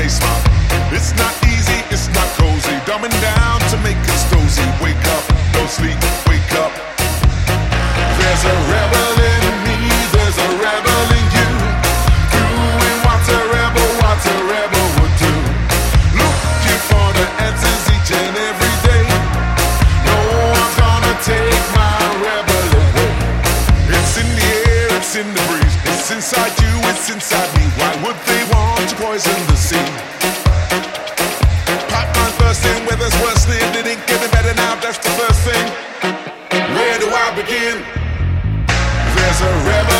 play smart. It's not easy, it's not cozy. Dumbing down to make us dozy. Wake up, don't sleep, wake up. There's a rebel in me, there's a rebel in you. Doing what a rebel would do. Looking for the answers each and every day. No one's gonna take my rebel away. It's in the air, it's in the breeze. It's inside you, it's inside me. Why would they want to poison the sea? Pipeline bursting, weather's worsening. It ain't getting better now, that's the first thing. Where do I begin? There's a rebel